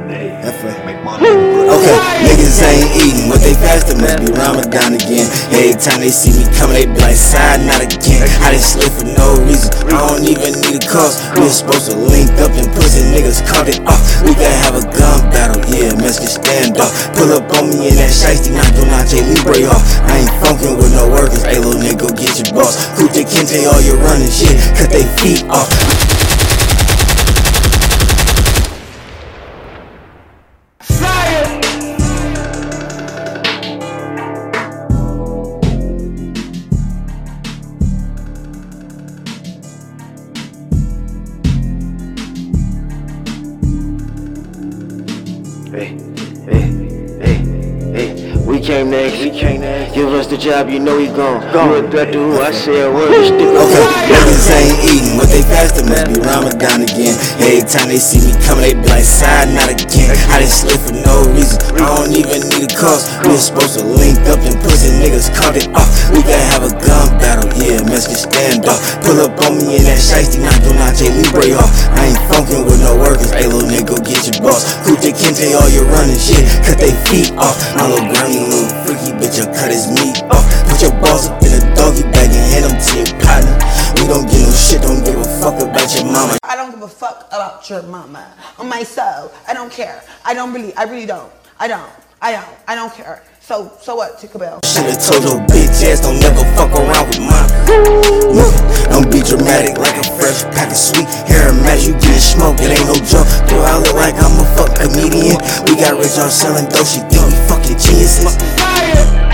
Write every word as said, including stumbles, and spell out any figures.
Okay, niggas ain't eating what they fasting, must be Ramadan again. Every time they see me coming, they be like, side, not again. I done slip for no reason, I don't even need a cause. We was supposed to link up and pussy niggas called it off. We gotta have a gun battle, yeah, Mexican standoff. Pull up on me in that shiesty, knock your Nache Libre off. I ain't funkin' with no workers, hey little nigga, go get your boss. Kuta Kinte, all you running shit, cut they feet off. Hey, hey, hey, hey, we came next, we came next. Give us the job, you know we gon' go. You a threat to who I say a word, stick a okay, niggas ain't eating what they fasting, must be Ramadan again. Every time they see me coming, they be like, side, not again. I done slip for no reason, I don't even need a cause. We was supposed to link up and pussy niggas called it off. We gotta have a gun battle, yeah, Mexican standoff. Pull up on me in that shiesty, knock your Nache Libre off. I ain't funkin' with no workers, hey little nigga, go get your boss. Kuta Kinte, all you running shit, cut they feet off. My little grimy little freaky bitch, I cut his meat off. Put your balls up in a doggy bag and hand them to your partner. We don't give no shit, don't give a fuck about your mama. I don't give a fuck about your mama. On my soul, I don't care. I don't really, I really don't. I don't, I don't, I don't care. So, so what, Tinkerbell? Should've told your bitch ass, don't never fuck around with mine. Don't be dramatic like a fresh pack of sweet hair match. You getting smoke, it ain't no joke. Do I look like I'm a fuck comedian? We got rich on selling dope, she think we fucking geniuses.